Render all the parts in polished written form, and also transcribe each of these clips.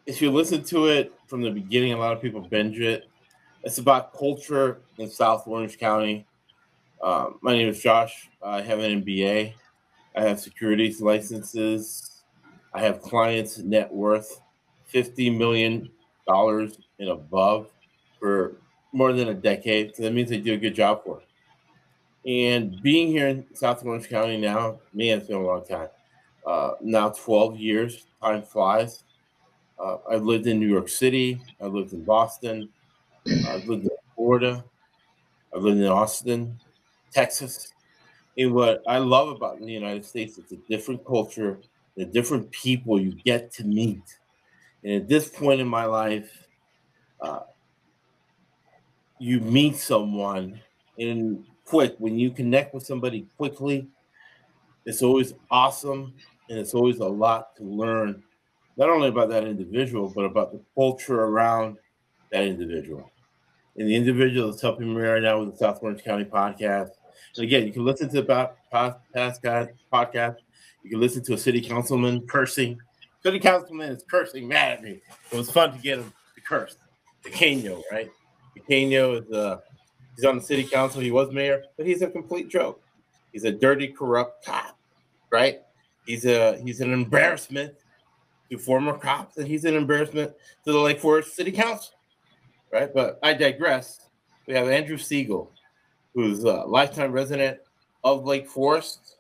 if you listen to it from the beginning, a lot of people binge it. It's about culture in South Orange County. My name is Josh. I have an MBA. I have securities licenses. I have clients net worth $50 million and above for more than a decade. So that means they do a good job for it. And being here in South Orange County now, man, it's been a long time. Now 12 years, time flies. I've lived in New York City. I've lived in Boston. I've lived in Florida. I've lived in Austin, Texas. And what I love about the United States is a different culture, the different people you get to meet. And at this point in my life, uh, you meet someone and quick. When you connect with somebody quickly, it's always awesome and it's always a lot to learn, not only about that individual, but about the culture around that individual. And the individual that's helping me right now with the South Orange County podcast. And again, you can listen to the past podcast. You can listen to a city councilman cursing. City councilman is cursing mad at me. It was fun to get him to curse. Pequeño, right? Pequeño is he's on the city council. He was mayor, but he's a complete joke. He's a dirty, corrupt cop, right? He's an embarrassment to former cops, and he's an embarrassment to the Lake Forest City Council, right? But I digress. We have Andrew Siegel, who's a lifetime resident of Lake Forest,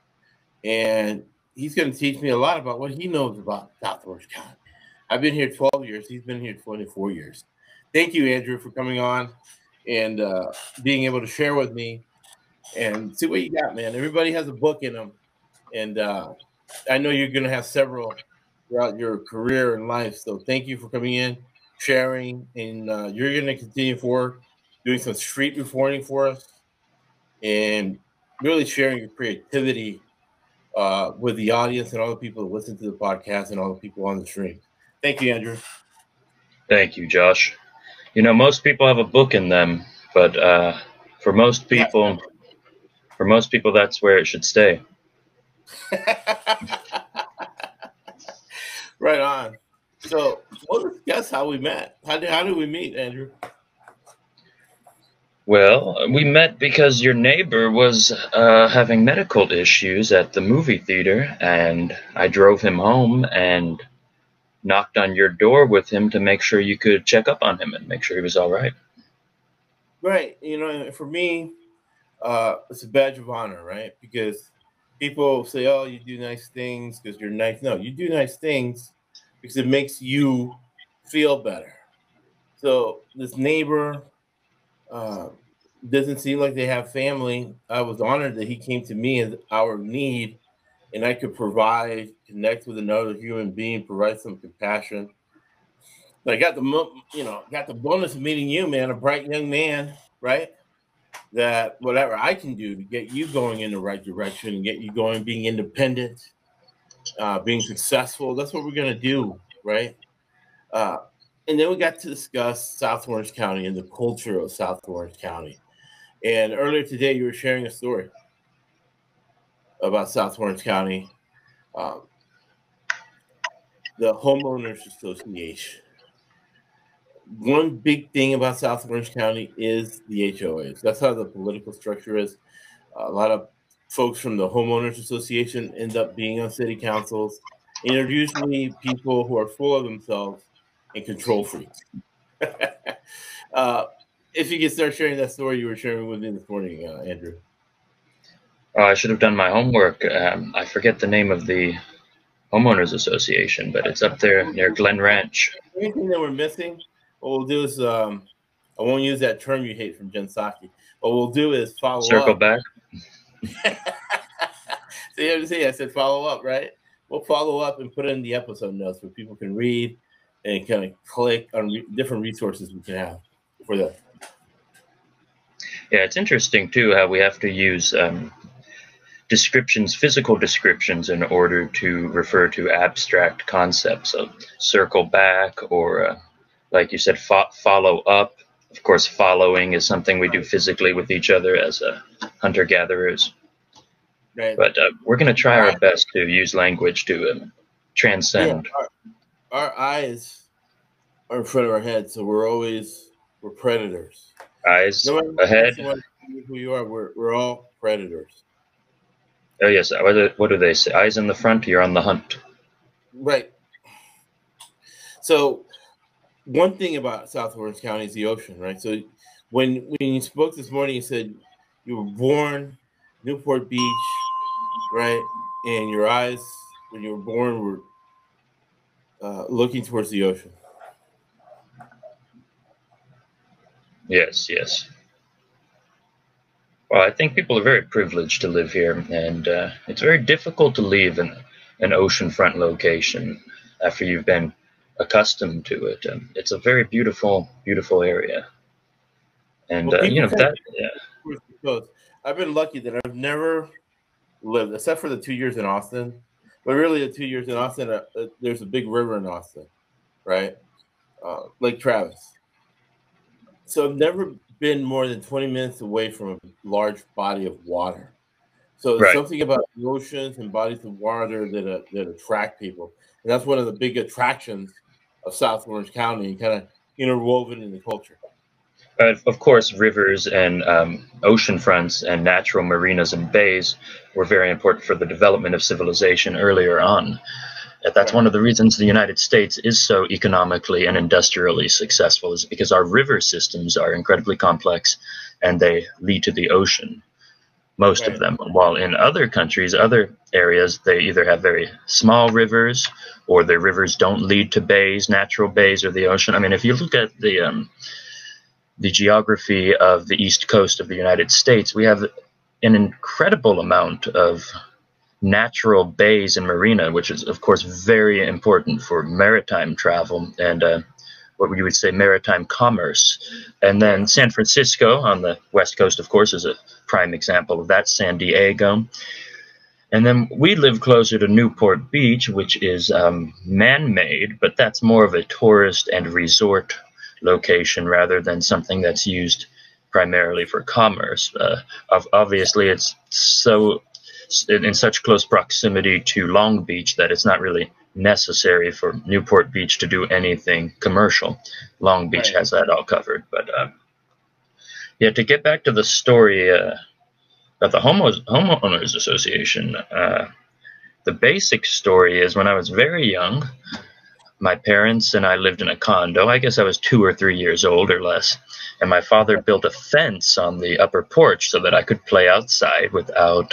and he's going to teach me a lot about what he knows about South Orange County. I've been here 12 years. He's been here 24 years. Thank you, Andrew, for coming on and being able to share with me and see what you got, man. Everybody has a book in them, and I know you're going to have several throughout your career and life. So thank you for coming in, sharing, and you're going to continue forward doing some street reporting for us and really sharing your creativity with the audience and all the people that listen to the podcast and all the people on the stream. Thank you, Andrew. Thank you, Josh. You know, most people have a book in them, but for most people, that's where it should stay. Right on. So, well, guess how we met. How did we meet, Andrew? Well, we met because your neighbor was having medical issues at the movie theater, and I drove him home and knocked on your door with him to make sure you could check up on him and make sure he was all right. Right. You know, for me, it's a badge of honor, right? Because people say, "Oh, you do nice things because you're nice." No, you do nice things because it makes you feel better. So this neighbor doesn't seem like they have family. I was honored that he came to me as our need, and I could provide, connect with another human being, provide some compassion. But I got got the bonus of meeting you, man, a bright young man, right? That whatever I can do to get you going in the right direction and get you going, being independent, being successful. That's what we're gonna do, right? Uh, and then we got to discuss South Orange County and the culture of South Orange County. And earlier today, you were sharing a story about South Orange County, um, the homeowners association. One big thing about South Orange County is the HOAs. That's how the political structure is. A lot of folks from the homeowners association end up being on city councils, and they're usually people who are full of themselves and control freaks. If you could start sharing that story you were sharing with me this morning, Andrew. I should have done my homework. I forget the name of the homeowners association, but it's up there near Glen Ranch. Anything that we're missing, what we'll do is I won't use that term you hate from Jen Psaki. What we'll do is follow Circle up. back. See, I said follow up, right? We'll follow up and put it in the episode notes where people can read and kind of click on different resources we can have for that. Yeah, it's interesting too how we have to use descriptions, physical descriptions, in order to refer to abstract concepts of circle back or, like you said, follow up. Of course, following is something we do physically with each other as hunter-gatherers. Right. But we're going to try our best to use language to transcend. Yeah. our eyes are in front of our head, so we're predators. Eyes No matter ahead. who you are, we're all predators. Oh yes. What do they say? Eyes in the front. You're on the hunt. Right. So one thing about South Orange County is the ocean, right? So when you spoke this morning, you said you were born Newport Beach, right? And your eyes, when you were born, were looking towards the ocean. Yes. Yes. Well, I think people are very privileged to live here, and it's very difficult to leave an oceanfront location after you've been accustomed to it. It's a very beautiful, beautiful area, and Well, people come that. Yeah. towards the coast. I've been lucky that I've never lived, except for the 2 years in Austin. But really, the 2 years in Austin, there's a big river in Austin, right? Lake Travis. So I've never been more than 20 minutes away from a large body of water. So there's Right. something about the oceans and bodies of water that attract people, and that's one of the big attractions of South Orange County, kind of interwoven in the culture. Of course, rivers and ocean fronts and natural marinas and bays were very important for the development of civilization earlier on. That's one of the reasons the United States is so economically and industrially successful, is because our river systems are incredibly complex and they lead to the ocean, most of them. While in other countries, other areas, they either have very small rivers or their rivers don't lead to bays, natural bays, or the ocean. I mean, if you look at the geography of the east coast of the United States, we have an incredible amount of natural bays and marina, which is, of course, very important for maritime travel and what you would say maritime commerce. And then San Francisco on the west coast, of course, is a prime example of that, San Diego. And then we live closer to Newport Beach, which is man-made, but that's more of a tourist and resort location rather than something that's used primarily for commerce. Obviously, it's so in such close proximity to Long Beach that it's not really necessary for Newport Beach to do anything commercial. Long Beach has that all covered. But yeah, to get back to the story of the Homeowners Association, the basic story is when I was very young, my parents and I lived in a condo. I guess I was 2 or 3 years old or less. And my father built a fence on the upper porch so that I could play outside without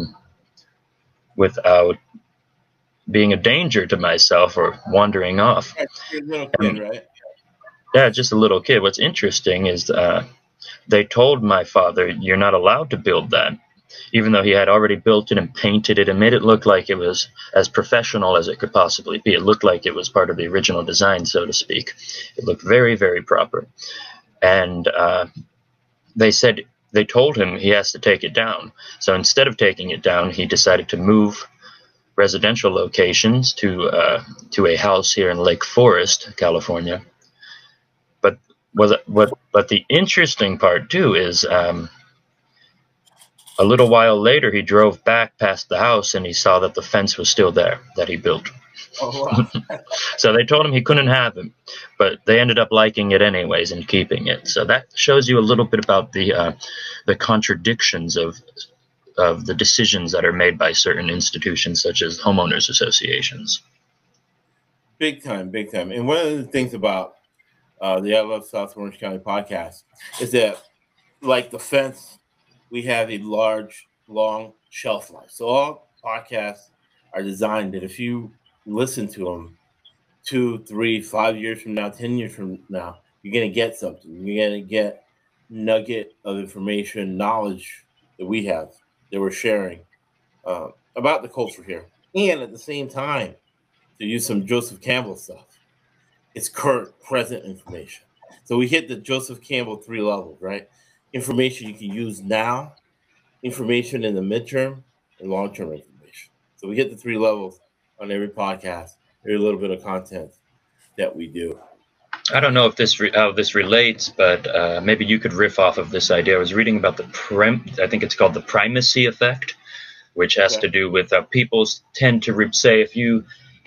being a danger to myself or wandering off. You're a little kid, right? Yeah, just a little kid. What's interesting is they told my father, "You're not allowed to build that," even though he had already built it and painted it and made it look like it was as professional as it could possibly be. It looked like it was part of the original design, so to speak. It looked very, very proper. And they told him he has to take it down. So instead of taking it down, he decided to move residential locations to a house here in Lake Forest, California. But the interesting part too is a little while later he drove back past the house and he saw that the fence was still there that he built. Oh, wow. So they told him he couldn't have it, but they ended up liking it anyways and keeping it. So that shows you a little bit about the contradictions of the decisions that are made by certain institutions such as homeowners associations. Big time, big time. And one of the things about the I Love South Orange County podcast is that, like the fence, we have a large, long shelf life. So all podcasts are designed that if you listen to them 2, 3, 5 years from now, 10 years from now, you're going to get something. You're going to get nugget of information, knowledge that we have, that we're sharing about the culture here. And at the same time, to use some Joseph Campbell stuff, it's current, present information. So we hit the Joseph Campbell 3 levels, right? Information you can use now, information in the midterm, and long-term information. So we hit the 3 levels on every podcast, every little bit of content that we do. I don't know if how this relates, but maybe you could riff off of this idea. I was reading about I think it's called the primacy effect, which has to do with people tend to say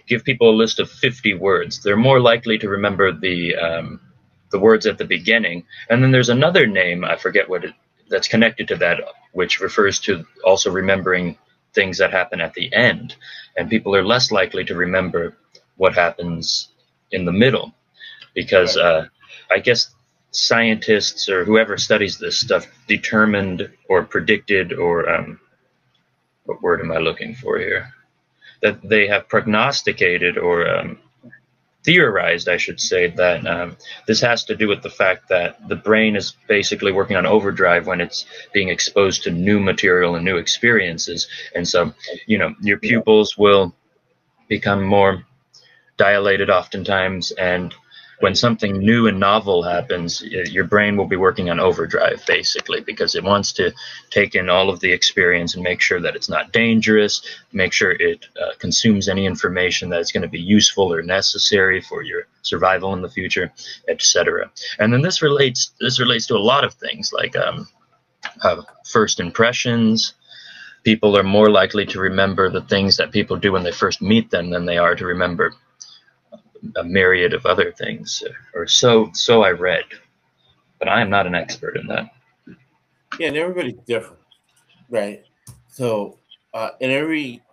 give people a list of 50 words, they're more likely to remember the words at the beginning. And then there's another name, I forget what it, that's connected to that, which refers to also remembering things that happen at the end. And people are less likely to remember what happens in the middle, because I guess scientists or whoever studies this stuff determined or predicted, or what word am I looking for here? That they have prognosticated or theorized, I should say, that this has to do with the fact that the brain is basically working on overdrive when it's being exposed to new material and new experiences. And so, you know, your pupils will become more dilated oftentimes, and when something new and novel happens, your brain will be working on overdrive, basically, because it wants to take in all of the experience and make sure that it's not dangerous, make sure it consumes any information that is going to be useful or necessary for your survival in the future, etc. And then this relates to a lot of things, like first impressions. People are more likely to remember the things that people do when they first meet them than they are to remember a myriad of other things, or so I read, but I am not an expert in that. Yeah, and everybody's different, right? So, in every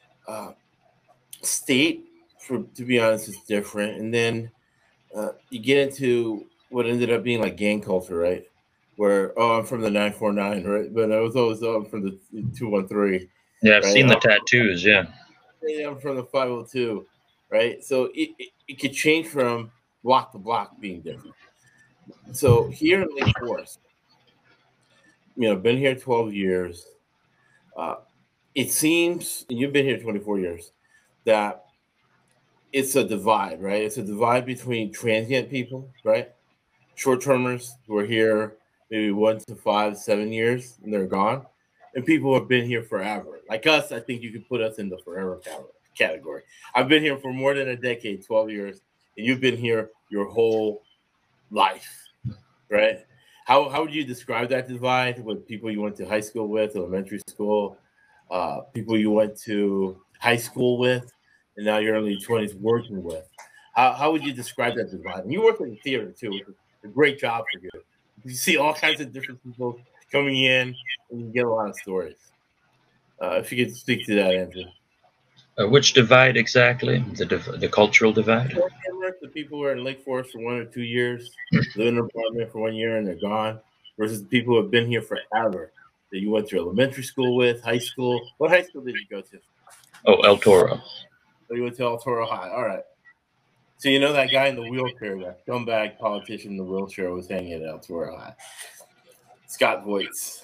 state, to be honest, is different. And then you get into what ended up being like gang culture, right? Where, oh, I'm from the 949, right? But I was always, oh, I'm from the 213. Yeah, I've right? seen the tattoos. Yeah. I'm from the 502, right? So it could change from block to block being different. So here in Lake Forest, you know, been here 12 years. It seems, and you've been here 24 years, that it's a divide, right? It's a divide between transient people, right? Short-termers who are here maybe 1 to 5, 7 years and they're gone. And people who have been here forever. Like us, I think you could put us in the forever category. I've been here for more than a decade, 12 years, and you've been here your whole life, right? How would you describe that divide with people you went to high school with, elementary school, people you went to high school with, and now you're early 20s working with? How would you describe that divide? And you work in the theater too, which is a great job for you. You see all kinds of different people coming in, and you get a lot of stories. If you could speak to that, Andrew. Which divide exactly? The cultural divide? The people who are in Lake Forest for 1 or 2 years, live in an apartment for 1 year and they're gone, versus the people who have been here forever, that you went to elementary school with, high school. What high school did you go to? Oh, El Toro. Oh, you went to El Toro High. All right. So you know that guy in the wheelchair, that scumbag politician in the wheelchair was hanging at El Toro High. Scott Voights.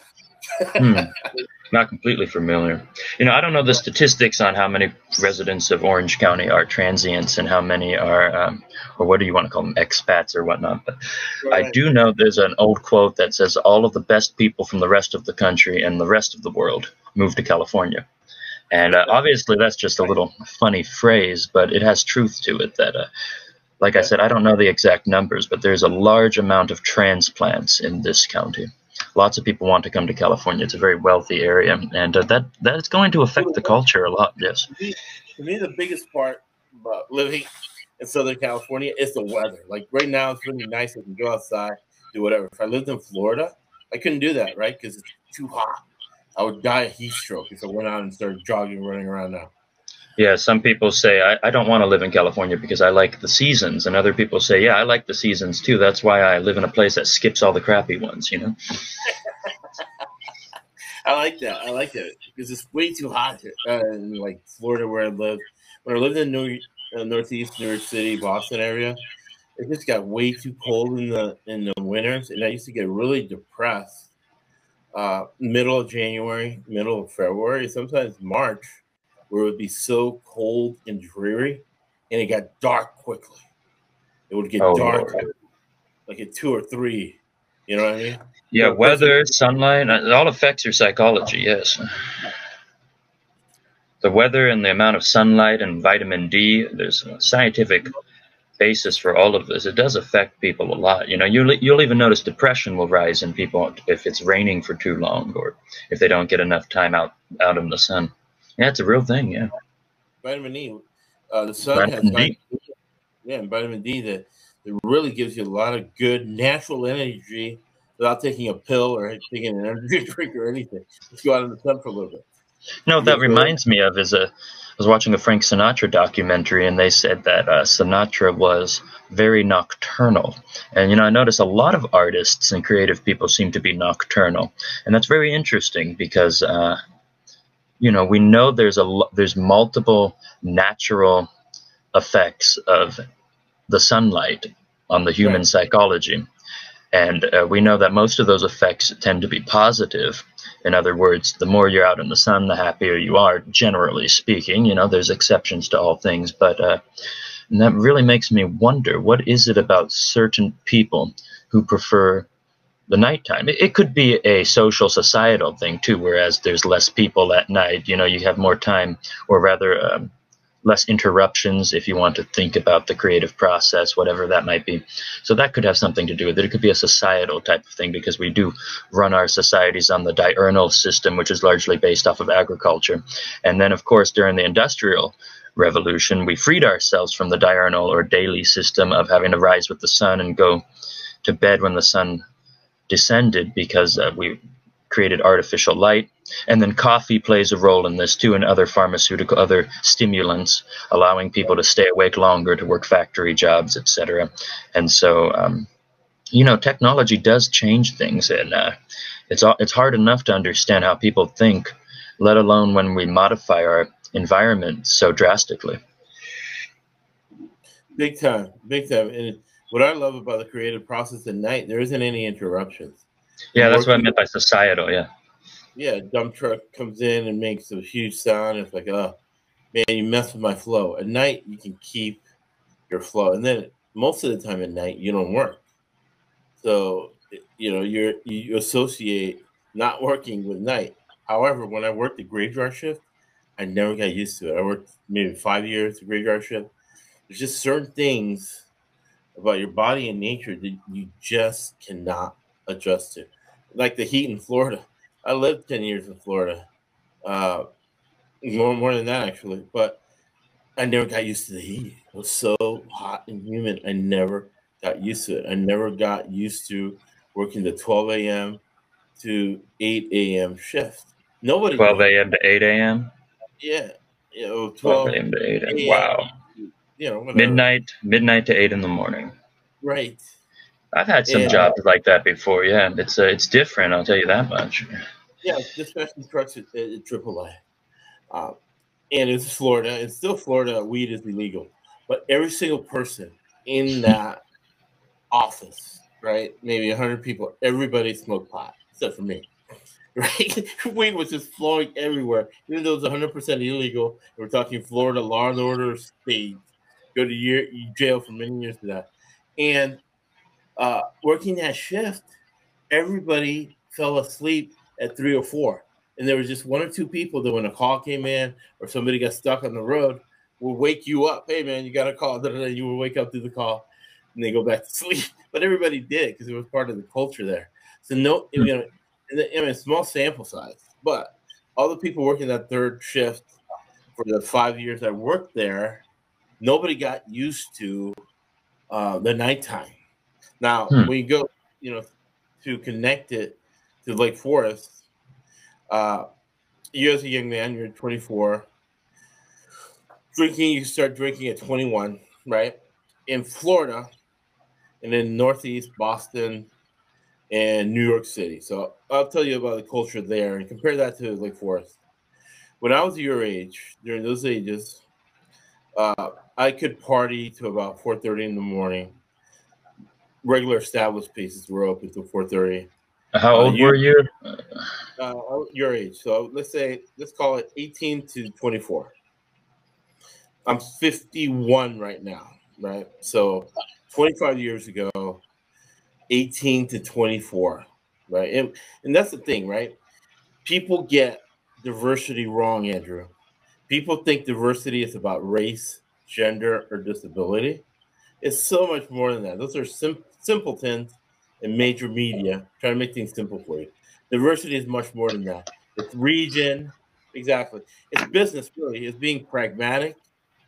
Not completely familiar. You know, I don't know the statistics on how many residents of Orange County are transients and how many are, or what do you want to call them, expats or whatnot. But right. I do know there's an old quote that says all of the best people from the rest of the country and the rest of the world move to California. And obviously that's just a little funny phrase, but it has truth to it that, like I said, I don't know the exact numbers, but there's a large amount of transplants in this county. Lots of people want to come to California. It's a very wealthy area, and that is going to affect the culture a lot, yes. To me, the biggest part about living in Southern California is the weather. Like right now, it's really nice. I can go outside, do whatever. If I lived in Florida, I couldn't do that, right? Because it's too hot. I would die of heat stroke if I went out and started jogging, running around now. Yeah, some people say, I don't want to live in California because I like the seasons. And other people say, yeah, I like the seasons too. That's why I live in a place that skips all the crappy ones, you know? I like that. I like that because it's way too hot here in like Florida where I live. When I lived in Northeast New York City, Boston area, it just got way too cold in the winters. And I used to get really depressed middle of January, middle of February, sometimes March, where it would be so cold and dreary, and it got dark quickly. It would get dark like at 2 or 3. You know what I mean? Yeah, weather, sunlight, it all affects your psychology, yes. The weather and the amount of sunlight and vitamin D, there's a scientific basis for all of this. It does affect people a lot. You know, you'll even notice depression will rise in people if it's raining for too long or if they don't get enough time out in the sun. Yeah, it's a real thing, yeah. Vitamin E. The sun has Vitamin D. and vitamin D that really gives you a lot of good natural energy without taking a pill or taking an energy drink or anything. Just go out in the sun for a little bit. You know what You that get burn. reminds me of is I was watching a Frank Sinatra documentary, and they said that Sinatra was very nocturnal. And I notice a lot of artists and creative people seem to be nocturnal, and that's very interesting because we know there's multiple natural effects of the sunlight on the human Right. psychology. And we know that most of those effects tend to be positive. In other words, the more you're out in the sun, the happier you are, generally speaking. There's exceptions to all things. But and that really makes me wonder, what is it about certain people who prefer the nighttime? It could be a social, societal thing, too, whereas there's less people at night. You have more time, or rather, less interruptions if you want to think about the creative process, whatever that might be. So that could have something to do with it. It could be a societal type of thing because we do run our societies on the diurnal system, which is largely based off of agriculture. And then, of course, during the Industrial Revolution, we freed ourselves from the diurnal or daily system of having to rise with the sun and go to bed when the sun descended because we created artificial light. And then coffee plays a role in this too, and other stimulants, allowing people to stay awake longer, to work factory jobs, etc. And so technology does change things, and it's hard enough to understand how people think, let alone when we modify our environment so drastically. Big time, big time. And what I love about the creative process at night, there isn't any interruptions. Yeah, I'm that's what I working. meant by societal. Yeah. Yeah, a dump truck comes in and makes a huge sound. It's like, oh man, you mess with my flow. At night, you can keep your flow, and then most of the time at night, you don't work. So you associate not working with night. However, when I worked the graveyard shift, I never got used to it. I worked maybe 5 years the graveyard shift. There's just certain things about your body and nature that you just cannot adjust to. Like the heat in Florida. I lived 10 years in Florida. Uh, more than that actually, but I never got used to the heat. It was so hot and humid. I never got used to it. I never got used to working the 12 a.m. to 8 a.m. shift. Nobody 12 did. a.m. to 8 a.m. Yeah, 12 12 a.m. to 8 a.m. a.m. Wow. Whatever. Midnight to 8 in the morning. Right. I've had some And jobs like that before. Yeah, it's different. I'll tell you that much. yeah, dispatching trucks at AAA. Um, and it's Florida. It's still Florida. Weed is illegal, but every single person in that office, right? Maybe 100 people. Everybody smoked pot except for me. Right? Weed was just flowing everywhere, even though it's 100% illegal. We're talking Florida law and order state. Go to jail for many years for that. And working that shift, everybody fell asleep at 3 or 4. And there was just one or two people that when a call came in or somebody got stuck on the road will wake you up. Hey man, you got a call. You will wake up to the call and they go back to sleep. But everybody did because it was part of the culture there. So small sample size, but all the people working that third shift for the 5 years I worked there, nobody got used to the nighttime. Now, Hmm. when you go, to connect it to Lake Forest, you as a young man, you're 24. You start drinking at 21, right? In Florida, and in Northeast Boston and New York City. So I'll tell you about the culture there and compare that to Lake Forest. When I was your age, during those ages, I could party to about 4:30 in the morning. Regular established places were open till 4:30. How old You were you? your age. So let's call it 18 to 24. I'm 51 right now, right? So 25 years ago, 18 to 24, right? And that's the thing, right? People get diversity wrong, Andrew. People think diversity is about race, gender, or disability. It's so much more than that. Those are simpletons in major media trying to make things simple for you. Diversity is much more than that. It's region, exactly. It's business, really. It's being pragmatic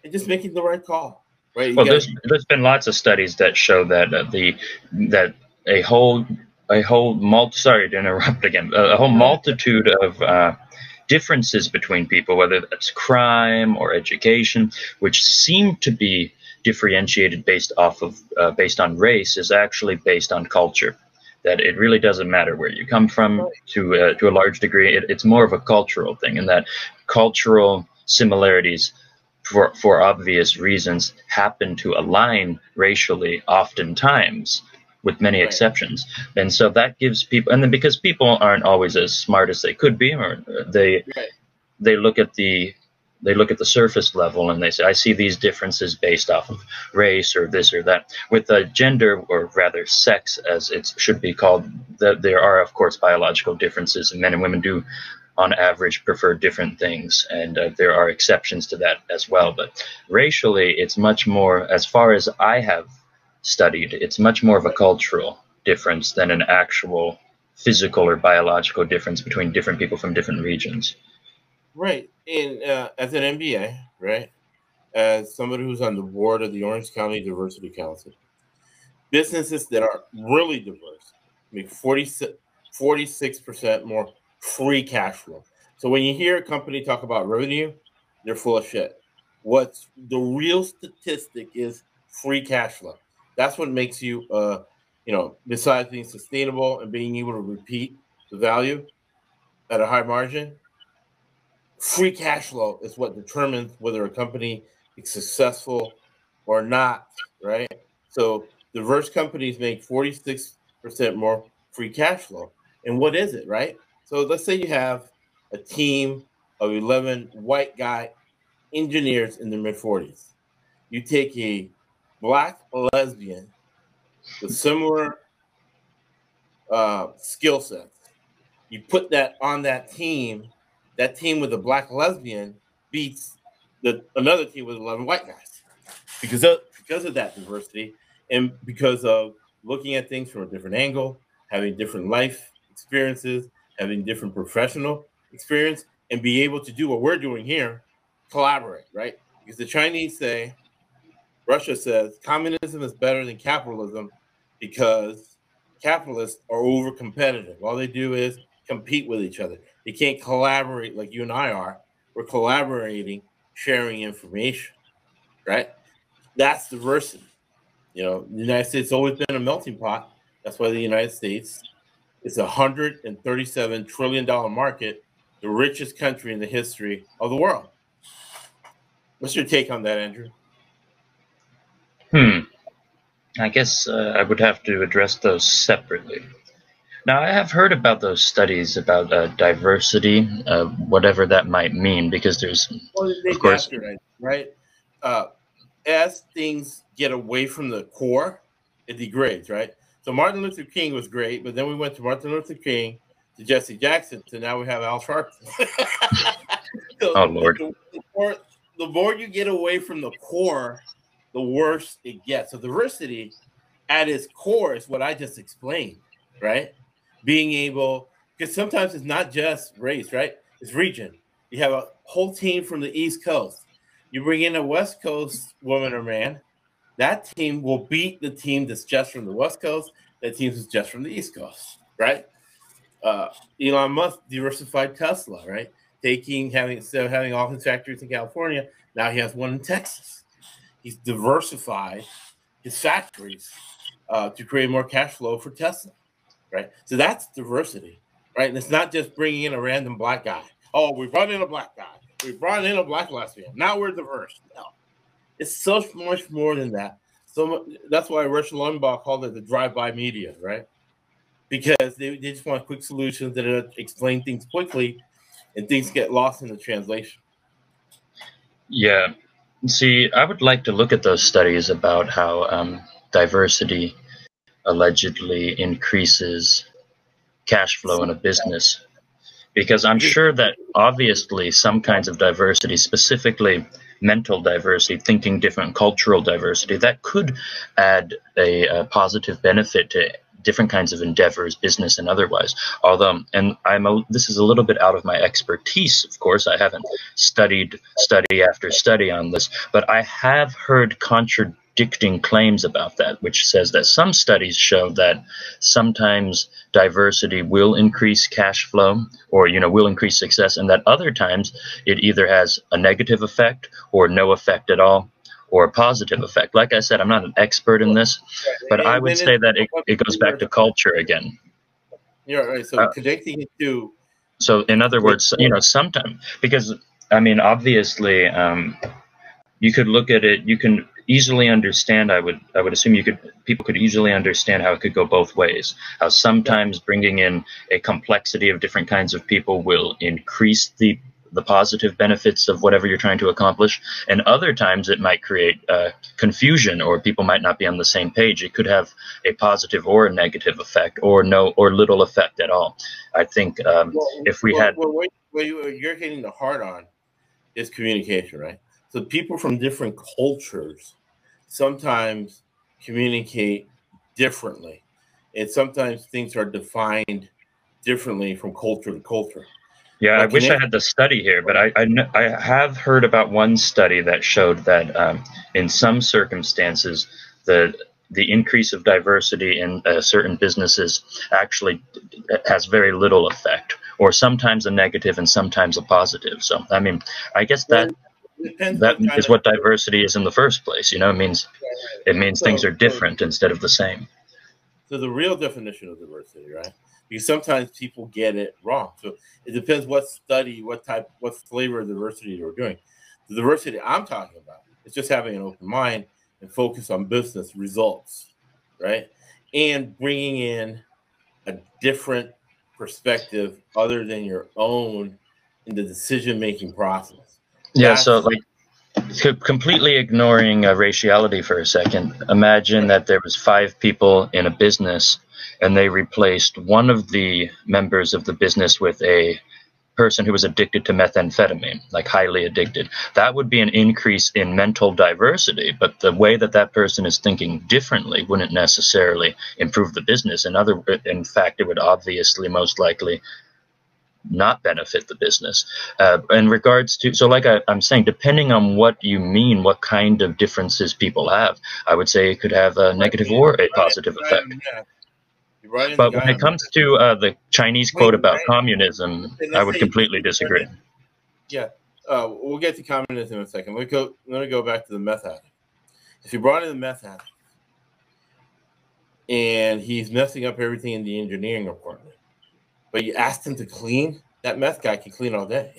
and just making the right call. Right? Well, there's been lots of studies that show that a whole sorry to interrupt again, a whole multitude of differences between people, whether that's crime or education, which seem to be differentiated based on race, is actually based on culture. That it really doesn't matter where you come from to a large degree. It's more of a cultural thing, and that cultural similarities, for obvious reasons, happen to align racially oftentimes, with many exceptions. And so that gives people, and then because people aren't always as smart as they could be, or they look at the surface level and they say, I see these differences based off of race or this or that. With gender, or rather sex, as it should be called, there are, of course, biological differences, and men and women do on average prefer different things, and there are exceptions to that as well. But racially, it's much more, as far as I have studied, it's much more of a cultural difference than an actual physical or biological difference between different people from different regions. Right. And as an MBA, right, as somebody who's on the board of the Orange County Diversity Council, businesses that are really diverse make 46% more free cash flow. So when you hear a company talk about revenue, they're full of shit. What's the real statistic is free cash flow. That's what makes you, besides being sustainable and being able to repeat the value at a high margin, free cash flow is what determines whether a company is successful or not, right? So diverse companies make 46% more free cash flow. And what is it, right? So let's say you have a team of 11 white guy engineers in their mid-40s. You take a black lesbian with similar skill sets. You put that on that team with a black lesbian beats another team with 11 white guys because of that diversity, and because of looking at things from a different angle, having different life experiences, having different professional experience, and be able to do what we're doing here, collaborate, right? Because the Chinese say, Russia says, communism is better than capitalism because capitalists are over competitive. All they do is compete with each other. They can't collaborate like you and I are. We're collaborating, sharing information, right? That's diversity. The United States has always been a melting pot. That's why the United States is a $137 trillion market, the richest country in the history of the world. What's your take on that, Andrew? I guess I would have to address those separately. Now, I have heard about those studies about diversity, whatever that might mean, because there's, of course, right? As things get away from the core, it degrades, right? So Martin Luther King was great, but then we went to Martin Luther King, to Jesse Jackson, so now we have Al Sharpton. Oh, Lord. The more you get away from the core, the worse it gets. So diversity at its core is what I just explained, right? Being able, because sometimes it's not just race, right? It's region. You have a whole team from the East Coast. You bring in a West Coast woman or man, that team will beat the team that's just from the West Coast, that team that's just from the East Coast, right? Elon Musk diversified Tesla, right? Instead of having all his factories in California, now he has one in Texas. He's diversified his factories to create more cash flow for Tesla, right? So that's diversity, right? And it's not just bringing in a random black guy. Oh, we brought in a black guy. We brought in a black lesbian. Now we're diverse. No, it's so much more than that. So that's why Rush Limbaugh called it the drive-by media, right? Because they just want quick solutions that explain things quickly, and things get lost in the translation. Yeah. See, I would like to look at those studies about how diversity allegedly increases cash flow in a business, because I'm sure that obviously some kinds of diversity, specifically mental diversity, thinking different, cultural diversity, that could add a positive benefit to different kinds of endeavors, business and otherwise. Although, and this is a little bit out of my expertise, of course. I haven't studied study after study on this, but I have heard contradicting claims about that, which says that some studies show that sometimes diversity will increase cash flow, or will increase success, and that other times it either has a negative effect or no effect at all, or a positive effect. Like I said, I'm not an expert in this, but I would say that it goes back to culture again. Yeah, right. So connecting it to. So in other words, sometimes, because I mean, obviously, you could look at it. You can easily understand. I would assume people could easily understand how it could go both ways. How sometimes bringing in a complexity of different kinds of people will increase the positive benefits of whatever you're trying to accomplish, and other times it might create confusion, or people might not be on the same page. It could have a positive or a negative effect, or no, or little effect at all. I think if we had what you're hitting the heart on is communication, right? So people from different cultures sometimes communicate differently, and sometimes things are defined differently from culture to culture. Yeah, I wish I had the study here, but I have heard about one study that showed that in some circumstances the increase of diversity in certain businesses actually has very little effect, or sometimes a negative and sometimes a positive. So I mean, I guess that is what diversity is in the first place. It means things are different instead of the same. So the real definition of diversity, right? Because sometimes people get it wrong. So it depends what study, what flavor of diversity you're doing. The diversity I'm talking about is just having an open mind and focus on business results, right? And bringing in a different perspective other than your own in the decision-making process. Yeah, so like completely ignoring raciality for a second, imagine that there was 5 people in a business and they replaced one of the members of the business with a person who was addicted to methamphetamine, like highly addicted. That would be an increase in mental diversity, but the way that person is thinking differently wouldn't necessarily improve the business. In fact, it would obviously most likely not benefit the business. In regards to, so like I'm saying, depending on what you mean, what kind of differences people have, I would say it could have a negative or a positive effect. But when it comes to the Chinese quote about communism, I would completely disagree. Yeah, we'll get to communism in a second. Let me go back to the meth addict. If you brought in the meth addict and he's messing up everything in the engineering department, but you asked him to clean, that meth guy can clean all day.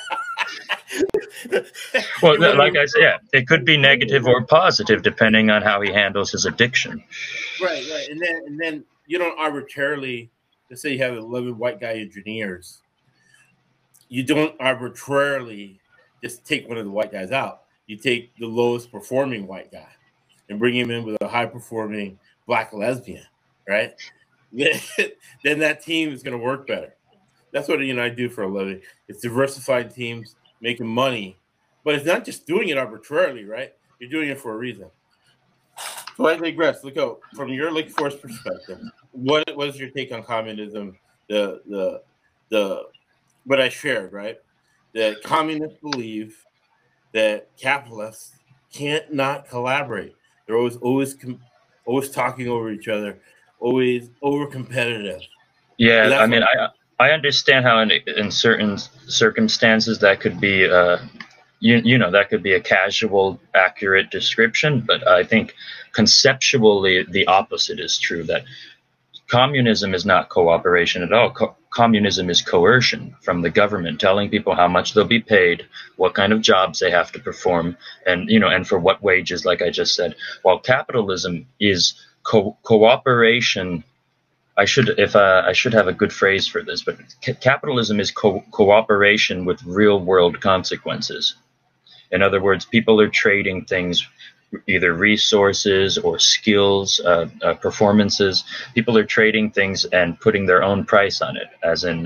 Well, like I said, yeah, it could be negative or positive depending on how he handles his addiction. Right. And then you don't arbitrarily, let's say you have 11 white guy engineers. You don't arbitrarily just take one of the white guys out. You take the lowest performing white guy and bring him in with a high performing black lesbian, right? Then that team is going to work better. That's what I do for a living. It's diversifying teams, making money, but it's not just doing it arbitrarily, right? You're doing it for a reason. So I digress. Look out from your Lake Forest perspective. What is your take on communism? The what I shared, right? That communists believe that capitalists can't not collaborate. They're always talking over each other, always over competitive. Yeah, I mean, I understand how in certain circumstances that could be that could be a casual, accurate description, but I think conceptually the opposite is true, that communism is not cooperation at all. Communism is coercion from the government, telling people how much they'll be paid, what kind of jobs they have to perform, and and for what wages, like I just said. While capitalism is cooperation. I should have a good phrase for this, but capitalism is cooperation with real world consequences. In other words, people are trading things, either resources or skills, performances. People are trading things and putting their own price on it, as in,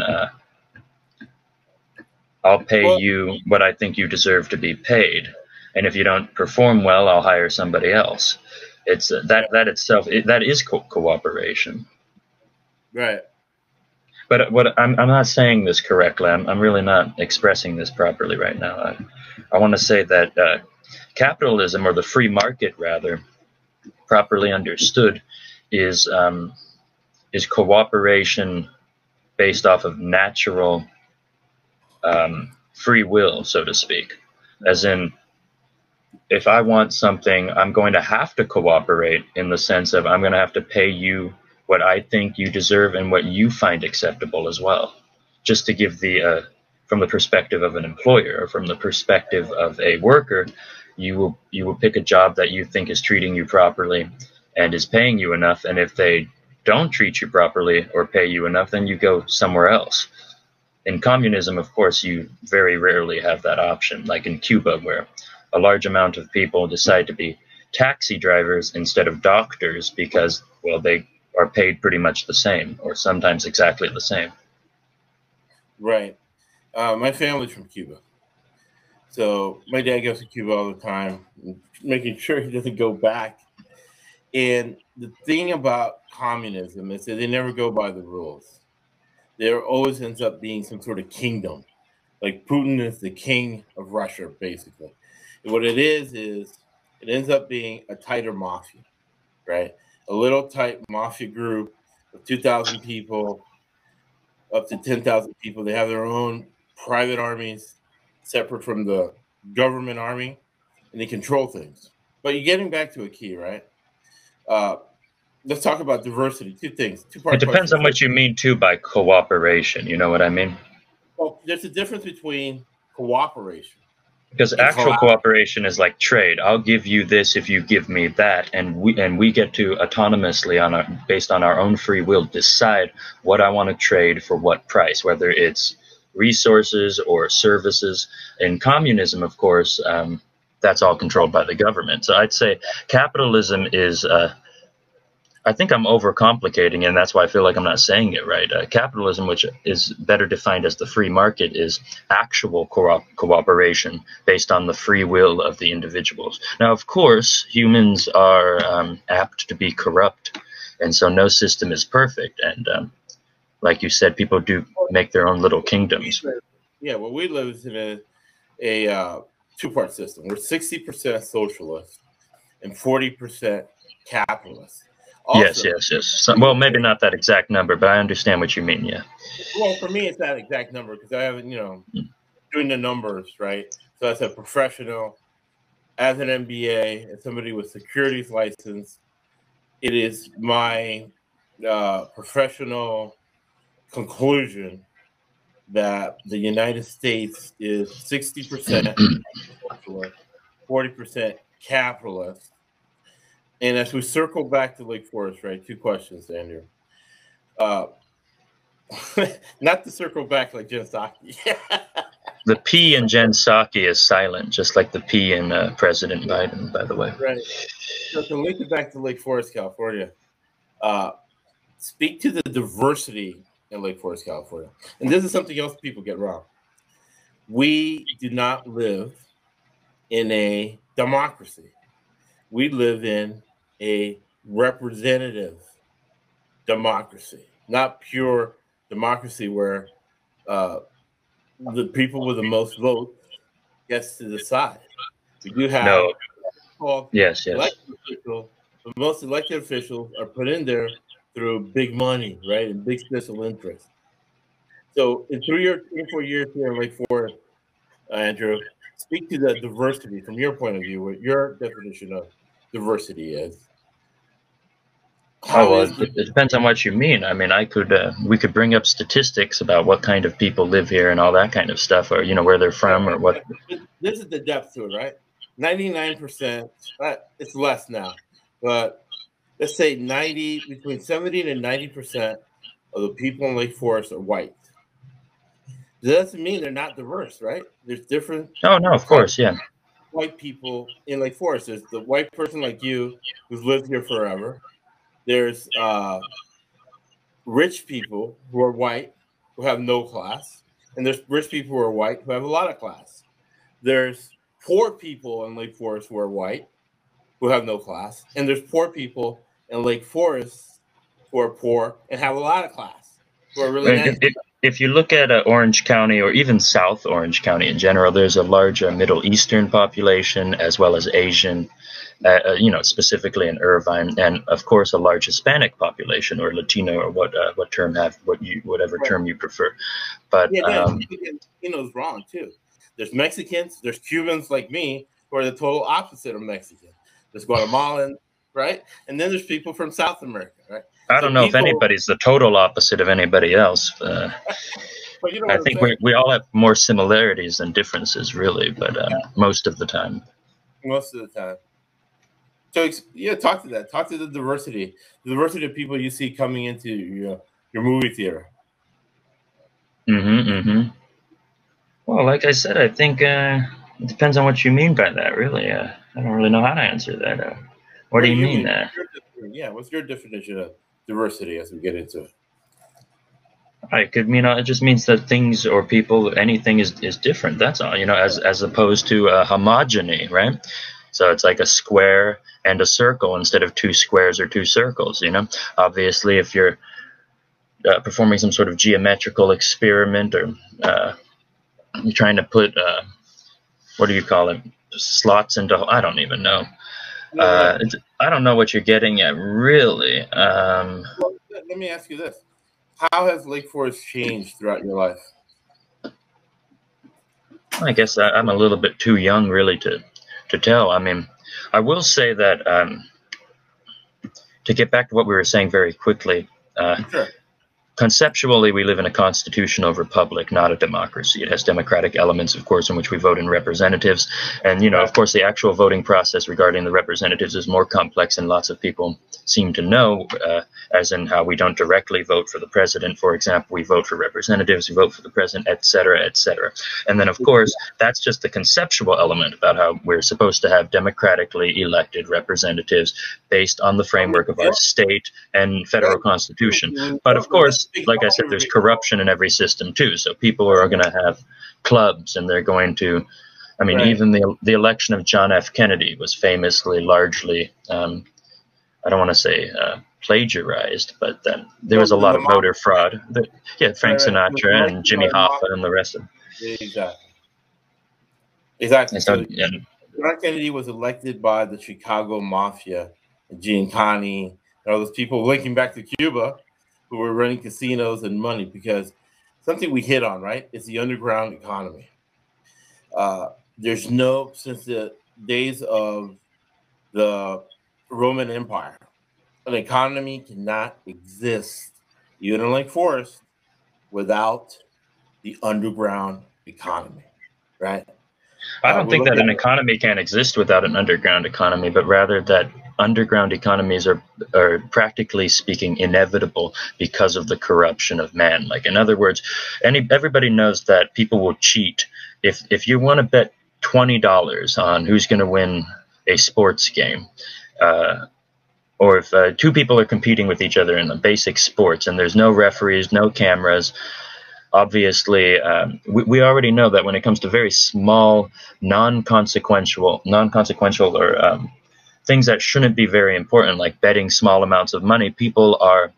I'll pay you what I think you deserve to be paid, and if you don't perform well, I'll hire somebody else. It's that itself, that is cooperation. Right. But what I'm not saying this correctly. I'm really not expressing this properly right now. I want to say that capitalism, or the free market rather, properly understood, is cooperation based off of natural free will, so to speak. As in, if I want something, I'm going to have to cooperate in the sense of I'm going to have to pay you what I think you deserve and what you find acceptable as well. Just to give from the perspective of an employer, or from the perspective of a worker, you will pick a job that you think is treating you properly and is paying you enough. And if they don't treat you properly or pay you enough, then you go somewhere else. In communism, of course, you very rarely have that option, like in Cuba, where a large amount of people decide to be taxi drivers instead of doctors because, well, they are paid pretty much the same, or sometimes exactly the same. Right. My family's from Cuba. So my dad goes to Cuba all the time, making sure he doesn't go back. And the thing about communism is that they never go by the rules. There always ends up being some sort of kingdom. Like Putin is the king of Russia, basically. And what it is it ends up being a tighter mafia, right? A little tight mafia group of 2,000 people, up to 10,000 people. They have their own private armies separate from the government army, and they control things. But you're getting back to a key, right? Uh, let's talk about diversity. Two things, two It part depends question. on what you mean too by cooperation. You know what I mean? Well, there's a difference between cooperation Because and actual cooperation is like trade. I'll give you this if you give me that, and we get to autonomously based on our own free will decide what I want to trade for what price, whether it's resources or services. In communism, of course, that's all controlled by the government. So I'd say capitalism is I think I'm overcomplicating it, and that's why I feel like I'm not saying it right. Capitalism, which is better defined as the free market, is actual cooperation based on the free will of the individuals. Now, of course, humans are apt to be corrupt, and so no system is perfect. And like you said, people do make their own little kingdoms. Yeah, well, we live in a two-part system. We're 60% socialist and 40% capitalist. Also, Yes. So, well, maybe not that exact number, but I understand what you mean. Yeah. well, for me, it's that exact number because I haven't, doing the numbers, right? So as a professional, as an MBA, and somebody with securities license, it is my professional conclusion that the United States is 60% socialist, 40% capitalist. And as we circle back to Lake Forest, right? Two questions, Andrew. Uh, not to circle back like Jen Psaki. The P in Jen Psaki is silent, just like the P in President Biden, by the way. Right. So to link it back to Lake Forest, California, speak to the diversity in Lake Forest, California. And this is something else people get wrong. We do not live in a democracy. We live in a representative democracy, not pure democracy where the people with the most votes gets to decide. We do have Yes. elected officials, but most elected officials are put in there through big money, right, and big special interests. So, in 3 or 4 years here in Lake Forest, Andrew, speak to the diversity from your point of view, what your definition of diversity is. It depends on what you mean. I mean, we could bring up statistics about what kind of people live here and all that kind of stuff, or where they're from, or what. This is the depth to it, right? 99%. It's less now, but let's say between 70 and 90% of the people in Lake Forest are white. That doesn't mean they're not diverse, right? There's different. Oh no, of course, yeah. White people in Lake Forest. There's the white person like you who's lived here forever. There's rich people who are white who have no class, and there's rich people who are white who have a lot of class. There's poor people in Lake Forest who are white who have no class, and there's poor people in Lake Forest who are poor and have a lot of class, who are really Right. nice. If you look at Orange County, or even South Orange County in general, there's a large Middle Eastern population as well as Asian, specifically in Irvine, and of course a large Hispanic population, or Latino, or whatever Right. term you prefer. But Yeah, Latino's wrong too. There's Mexicans, there's Cubans like me who are the total opposite of Mexican. There's Guatemalans, right? And then there's people from South America, right? I So don't know if people, anybody's the total opposite of anybody else. but you know I what I'm think saying? we all have more similarities than differences, really, but most of the time. Most of the time. So yeah, talk to that. Talk to the diversity of people you see coming into your movie theater. Well, like I said, I think it depends on what you mean by that, really. I don't really know how to answer that. What do you mean? Yeah, what's your definition of diversity as we get into it? It could mean it just means that things or people, anything is different. That's all, as opposed to homogeny, right? So it's like a square and a circle instead of two squares or two circles. Obviously, if you're performing some sort of geometrical experiment, or you're trying to put what do you call it? Slots into, I don't even know. I don't know what you're getting at, really. Well, let me ask you this. How has Lake Forest changed throughout your life? I guess I'm a little bit too young, really, to tell. I mean, I will say that to get back to what we were saying very quickly, Sure. Conceptually, we live in a constitutional republic, not a democracy. It has democratic elements, of course, in which we vote in representatives. And, of course, the actual voting process regarding the representatives is more complex than lots of people seem to know, as in how we don't directly vote for the president, for example. We vote for representatives, we vote for the president, et cetera, et cetera. And then, of course, that's just the conceptual element about how we're supposed to have democratically elected representatives based on the framework of our state and federal constitution. But, of course, like I said, there's corruption in every system too. So people are going to have clubs, and they're going to, I mean, even the election of John F. Kennedy was famously largely, I don't want to say plagiarized, but there was a lot of voter fraud. Frank Sinatra and Jimmy Hoffa and the rest of them. Exactly. So John Kennedy was elected by the Chicago Mafia, Giancana, and all those people linking back to Cuba, who were running casinos and money, because something we hit on, right? It's the underground economy. Since the days of the Roman Empire, an economy cannot exist, even in Lake Forest, without the underground economy, right? I don't think that an economy can exist without an underground economy, but rather that underground economies are practically speaking inevitable because of the corruption of man. Like, in other words, everybody knows that people will cheat. If you want to bet $20 on who's going to win a sports game, or if two people are competing with each other in the basic sports and there's no referees, no cameras, obviously, we already know that when it comes to very small, non-consequential, or things that shouldn't be very important, like betting small amounts of money, people are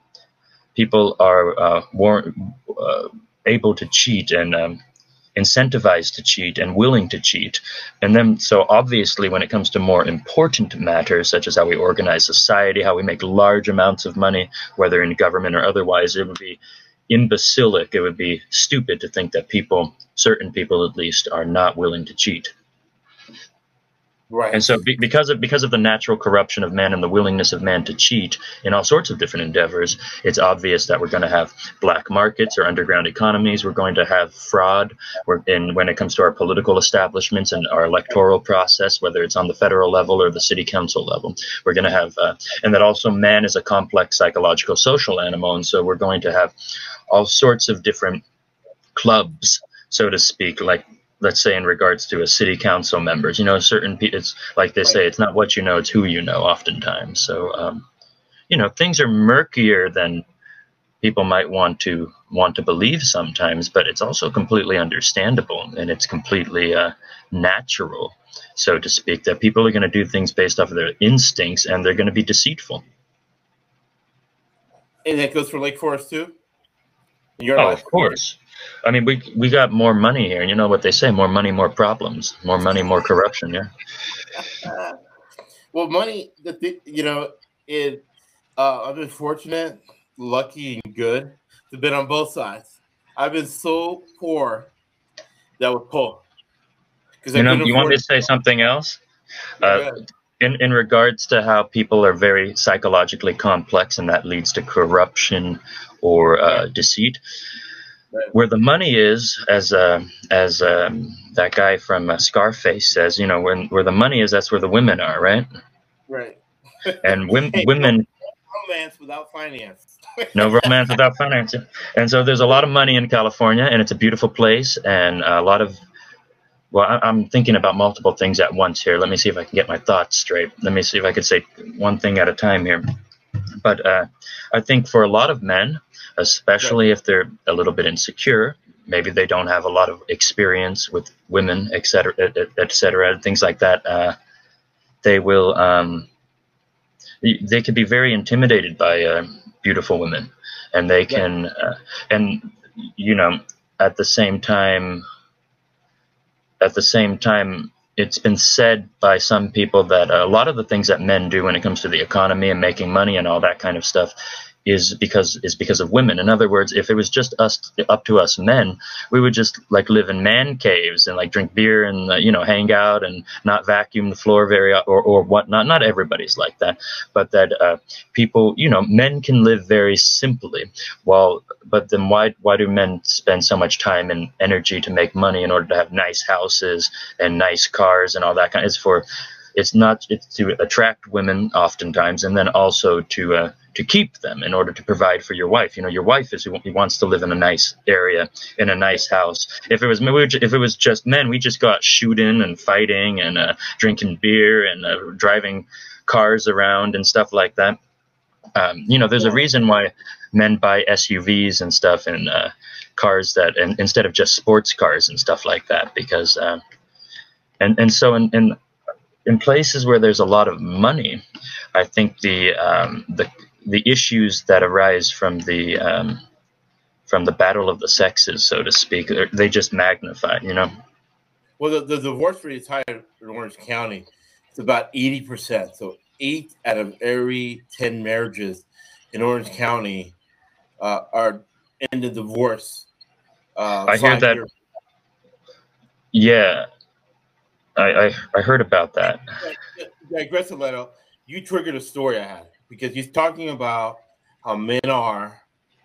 able to cheat and incentivized to cheat and willing to cheat. And then, so obviously, when it comes to more important matters, such as how we organize society, how we make large amounts of money, whether in government or otherwise, it would be imbecilic, it would be stupid to think that certain people at least, are not willing to cheat. Right. And so because of the natural corruption of man and the willingness of man to cheat in all sorts of different endeavors, it's obvious that we're going to have black markets or underground economies. We're going to have fraud when it comes to our political establishments and our electoral process, whether it's on the federal level or the city council level. We're going to have, and that also man is a complex psychological social animal. And so we're going to have all sorts of different clubs, so to speak, like, let's say in regards to a city council members, certain people, it's like they say, it's not what you know, it's who you know oftentimes. So, things are murkier than people might want to believe sometimes, but it's also completely understandable, and it's completely natural, so to speak, that people are going to do things based off of their instincts, and they're going to be deceitful. And that goes for Lake Forest too? In your Oh, life? of course. I mean, we got more money here, and you know what they say: more money, more problems. More money, more corruption. Yeah. Well, money, you know, it. I've been fortunate, lucky, and good to have been on both sides. I've been so poor that was poor because I You know, couldn't you want afford. me to say something else? Yeah, go Uh, ahead. in regards to how people are very psychologically complex, and that leads to corruption or Right, deceit. right, Where the money is, as that guy from Scarface says, you know, where the money is, that's where the women are, right? right. And Hey, no women, romance without finance. no romance without financing. And so there's a lot of money in California, and it's a beautiful place, and a lot of, well, I'm thinking about multiple things at once here. Let me see if I can get my thoughts straight. Let me see if I could say one thing at a time here. But I think for a lot of men, Right, especially if they're a little bit insecure, maybe they don't have a lot of experience with women, et cetera, things like that. They will, they can be very intimidated by beautiful women, and they right. can, and you know, at the same time, at the same time, it's been said by some people that a lot of the things that men do when it comes to the economy and making money and all that kind of stuff is because of women. In other words, if it was just us, up to us men, we would just like live in man caves and like drink beer and you know, hang out and not vacuum the floor very, or whatnot. Not everybody's like that, but that people, you know, men can live very simply. Well, but then why do men spend so much time and energy to make money in order to have nice houses and nice cars and all that kind? It's to attract women oftentimes, and then also to keep them in order to provide for your wife. You know, your wife is who wants to live in a nice area, in a nice house. If it was just men, we just go out shooting and fighting and drinking beer and driving cars around and stuff like that. You know, there's a Yeah, reason why men buy SUVs and stuff, and cars that, and instead of just sports cars and stuff like that, because and so in places where there's a lot of money, I think the issues that arise from the battle of the sexes, so to speak, they just magnify. You know. well, the divorce rate is high in Orange County. It's about 80%. So 8 out of every 10 marriages in Orange County are in the divorce I hear five that. years. Yeah, I heard about that. Digress a little. You triggered a story I had because he's talking about how men are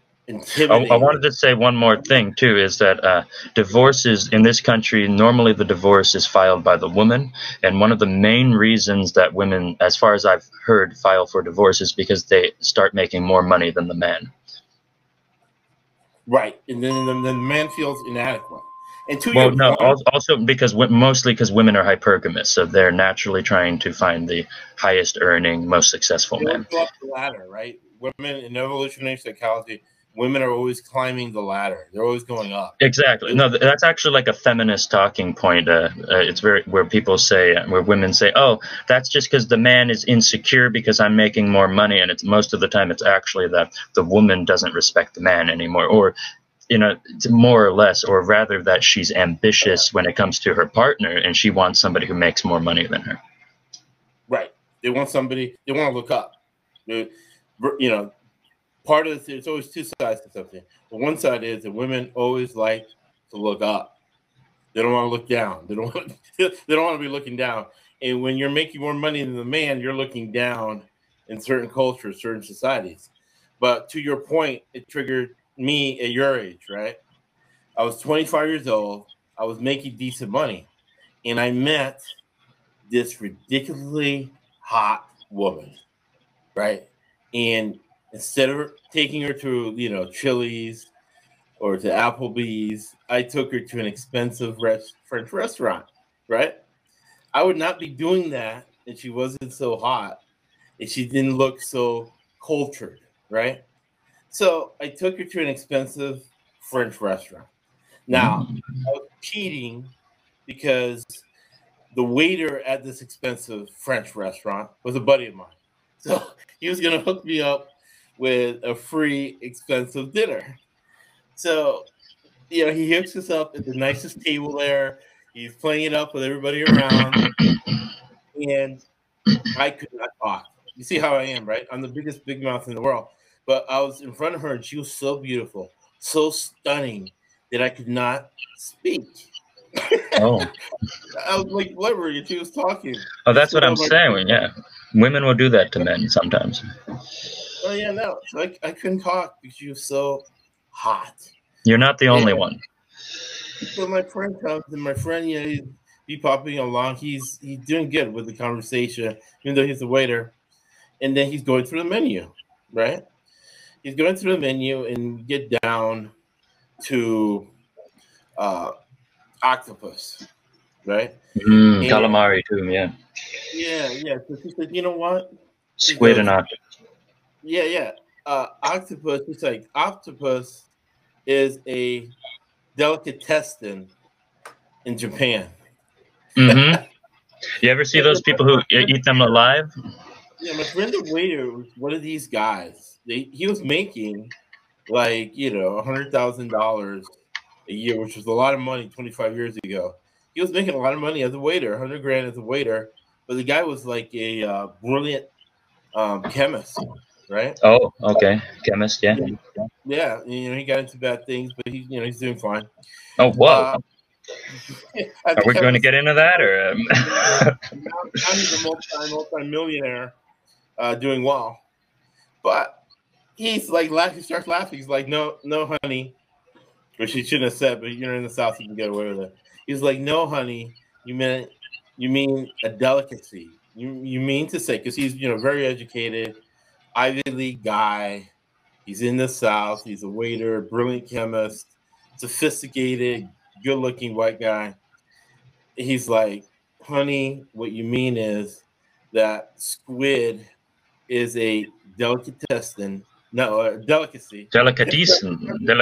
I intimidated. wanted to say one more thing too, is that divorces in this country, normally the divorce is filed by the woman, and one of the main reasons that women, as far as I've heard, file for divorce is because they start making more money than the man. Right. And then the man feels inadequate. And to Well, your no, point, also because mostly because women are hypergamous, so they're naturally trying to find the highest earning, most successful they always man. go up the ladder, right? Women in evolutionary psychology, women are always climbing the ladder. They're always going up. Exactly. They- No, that's actually like a feminist talking point. It's very where people say, where women say, "Oh, that's just because the man is insecure because I'm making more money," and it's most of the time it's actually that the woman doesn't respect the man anymore, or you know, more or less, or rather that she's ambitious when it comes to her partner, and she wants somebody who makes more money than her. right. They want somebody, they want to look up. They, you know, part of this, there's always two sides to something. But one side is that women always like to look up. They don't want to look down. They don't want, they don't want to be looking down. And when you're making more money than the man, you're looking down in certain cultures, certain societies. But to your point, it triggered me at your age, right? I was 25 years old. I was making decent money, and I met this ridiculously hot woman, right? And instead of taking her to Chili's or to Applebee's, I took her to an expensive French restaurant, right? I would not be doing that if she wasn't so hot, if she didn't look so cultured, right? So I took her to an expensive French restaurant. Now, Mm. I was cheating because the waiter at this expensive French restaurant was a buddy of mine. So he was going to hook me up with a free expensive dinner. So, he hooks us up at the nicest table there. He's playing it up with everybody around, and I could not talk. You see how I am, right? I'm the biggest big mouth in the world. But I was in front of her, and she was so beautiful, so stunning that I could not speak. Oh. I was like blubbery, and she was talking. Oh, that's what I'm saying. Yeah, women will do that to men sometimes. Oh yeah, no. So I couldn't talk because she was so hot. You're not the only one. So my friend comes, and my friend, he's be popping along. He's doing good with the conversation, even though he's a waiter. And then he's going through the menu, right? He's going through the menu, and we get down to octopus, right? Calamari too, yeah. Yeah. So she said, you know what? Squid and octopus. Yeah. Octopus. It's like octopus is a delicatessen in Japan. Mm-hmm. You ever see those people who eat them alive? Yeah, my friend the waiter was one of these guys. He was making like $100,000 a year, which was a lot of money 25 years ago. He was making a lot of money as a waiter, 100 grand as a waiter. But the guy was like a brilliant chemist, right? Oh, okay, chemist, yeah. Yeah, he got into bad things, but he's doing fine. Oh, whoa. Are we going to get into that, or? Now he's a multi-millionaire, doing well, but he's like he starts laughing. He's like, no, honey, which he shouldn't have said, but in the South, you can get away with it. He's like, no, honey, you mean a delicacy. You mean to say, because he's very educated, Ivy League guy. He's in the South. He's a waiter, brilliant chemist, sophisticated, good-looking white guy. He's like, honey, what you mean is that squid is a delicatessen. No, a delicacy. Delicatessen.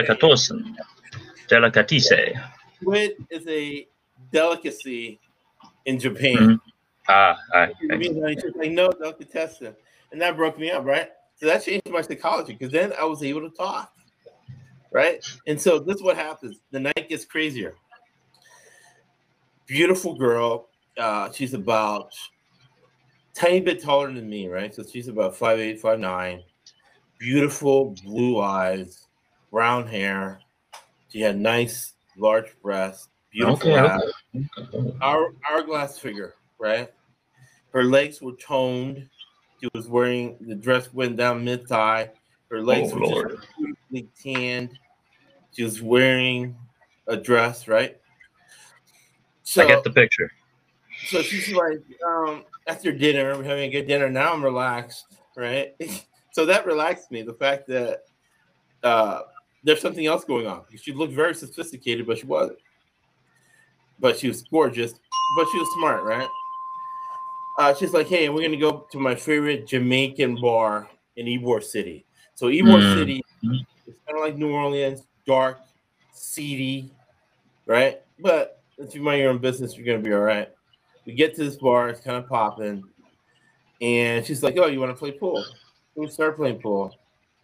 Delicatesse. Squid is a delicacy in Japan. He's like, no, delicatessen. And that broke me up, right? So that changed my psychology, because then I was able to talk, right? And so this is what happens. The night gets crazier. Beautiful girl. She's about tiny bit taller than me, right? So she's about 5'8", 5'9". Beautiful blue eyes, brown hair. She had nice large breasts, beautiful abs. Hourglass figure, right? Her legs were toned. She was wearing, the dress went down mid-thigh. Her legs were just beautifully tanned. She was wearing a dress, right? So I get the picture. So she's like, after dinner, we're having a good dinner. Now I'm relaxed, right? So that relaxed me. The fact that there's something else going on. She looked very sophisticated, but she wasn't. But she was gorgeous, but she was smart, right? She's like, hey, we're going to go to my favorite Jamaican bar in Ybor City. So Ybor City is kind of like New Orleans, dark, seedy, right? But if you mind your own business, you're going to be all right. We get to this bar, it's kind of popping. And she's like, oh, you want to play pool? We start playing pool.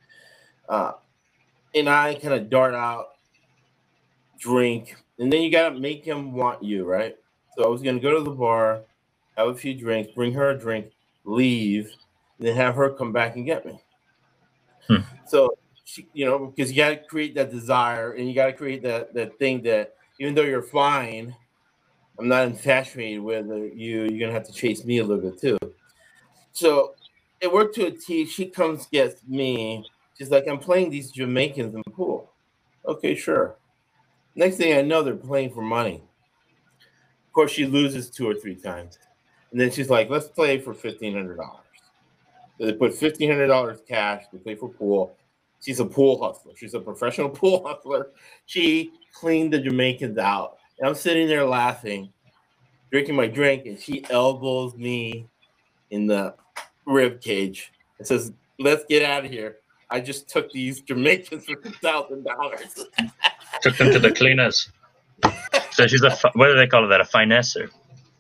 And I kind of dart out, drink. And then you got to make him want you, right? So I was going to go to the bar, have a few drinks, bring her a drink, leave, and then have her come back and get me. So, because you got to create that desire, and you got to create that thing that even though you're fine, I'm not infatuated with you're going to have to chase me a little bit too. So it worked to a T. She comes, gets me. She's like, I'm playing these Jamaicans in the pool. Okay, sure. Next thing I know, they're playing for money. Of course, she loses 2 or 3 times. And then she's like, let's play for $1,500. So they put $1,500 cash. They play for pool. She's a pool hustler. She's a professional pool hustler. She cleaned the Jamaicans out. And I'm sitting there laughing, drinking my drink, and she elbows me in the rib cage and says, let's get out of here. I just took these Jamaicans for $2,000. Took them to the cleaners. So she's what do they call that? A finesser.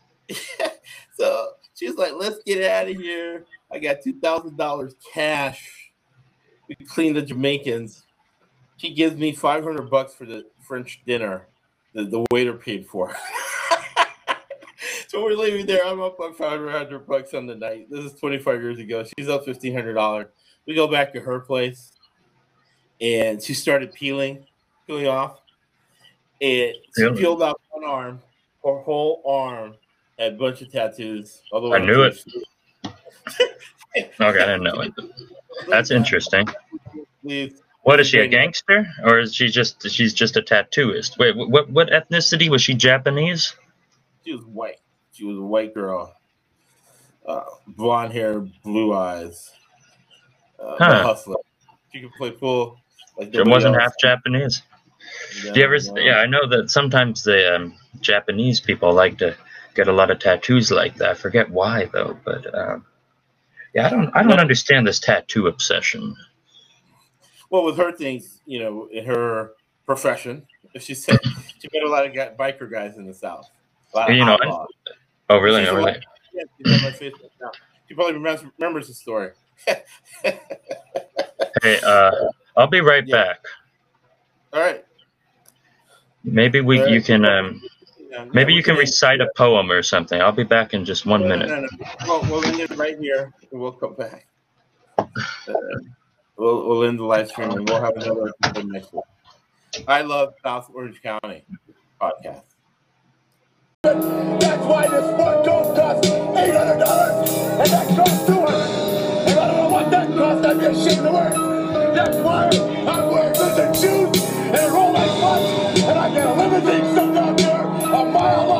So she's like, let's get out of here. I got $2,000 cash. we clean the Jamaicans. She gives me $500 for the French dinner the waiter paid for. So we're leaving there. I'm up on $500 on the night. This is 25 years ago. She's up $1,500. We go back to her place, and she started peeling off. And she peeled off one arm. Her whole arm had a bunch of tattoos. All the way I knew it. Okay, I didn't know it. That's interesting. What is she, a gangster, or is she's just a tattooist? Wait, what ethnicity was she? Japanese? She was white. She was a white girl, blonde hair, blue eyes. The hustler. She could play pool. Like she wasn't half Japanese. No, do you ever? No. Yeah, I know that sometimes the Japanese people like to get a lot of tattoos like that. I forget why though, but yeah, I don't understand this tattoo obsession. Well, with her things, you know, in her profession, she said she met a lot of biker guys in the South. You know, oh really? No, really? She probably remembers the story. Hey, I'll be right back. All right. Maybe you can maybe you can recite a poem or something. I'll be back in just 1 minute. No. We'll end it right here, and we'll come back. We'll end the live stream, and we'll have another episode next week. I love South Orange County podcast. That's why this one goes